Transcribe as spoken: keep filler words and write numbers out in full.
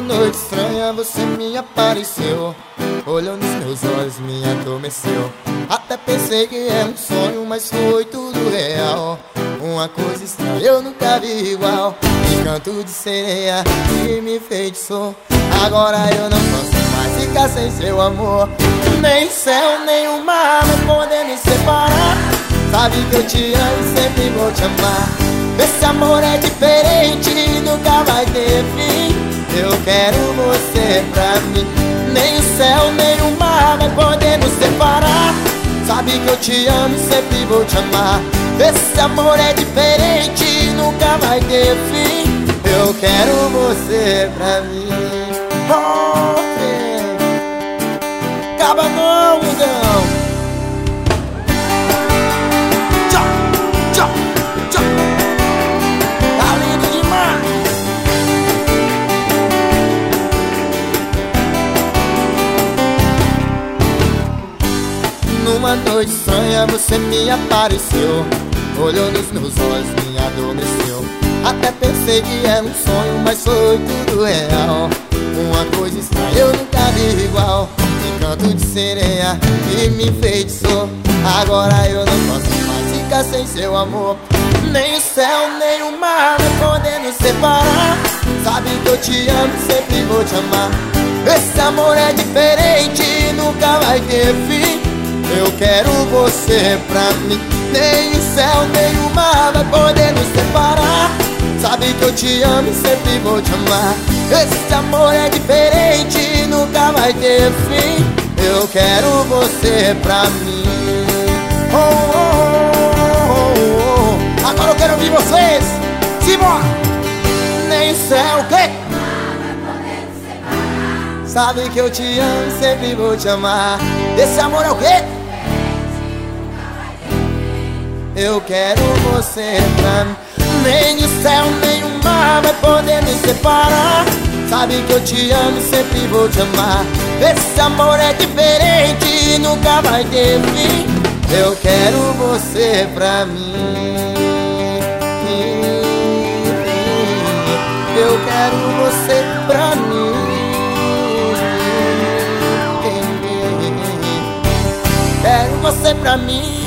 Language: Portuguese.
noite estranha você me apareceu, olhou nos meus olhos, me adormeceu. Até pensei que era um sonho, mas foi tudo real. Uma coisa estranha eu nunca vi igual. Encanto de sereia que me enfeitiçou. Agora eu não posso mais ficar sem seu amor. Nem o céu, nem o mar não podem me separar. Sabe que eu te amo e sempre vou te amar. Esse amor é diferente, nunca vai ter fim. Eu quero você pra mim. Nem o céu, nem o mar vai poder nos separar. Sabe que eu te amo e sempre vou te amar. Esse amor é diferente, nunca vai ter fim. Eu quero você pra mim. Oh, é. Acaba não, mundão. Tchau, tchau, tchau. Tá lindo demais. Numa noite estranha você me apareceu, olhou nos meus olhos, me adormeceu. Até pensei que era um sonho, mas foi tudo real. Uma coisa estranha eu nunca vi igual. Encanto de sereia que me enfeitiçou. Agora eu não posso mais ficar sem seu amor. Nem o céu, nem o mar não podem nos separar. Sabe que eu te amo e sempre vou te amar. Esse amor é diferente, nunca vai ter fim. Eu quero você pra mim. Nem o céu, nem o mar vai poder nos separar. Sabe que eu te amo e sempre vou te amar. Esse amor é diferente, nunca vai ter fim. Eu quero você pra mim. Oh, oh, oh, oh. Agora eu quero ouvir vocês. Simbora! Nem o céu, o quê? Sabe que eu te amo e sempre vou te amar. Esse amor é o quê? Eu quero você pra mim. Nem o céu, nem o mar vai poder me separar. Sabe que eu te amo e sempre vou te amar. Esse amor é diferente, nunca vai ter fim. Eu quero você pra mim. Eu quero você pra mim. Quero você pra mim.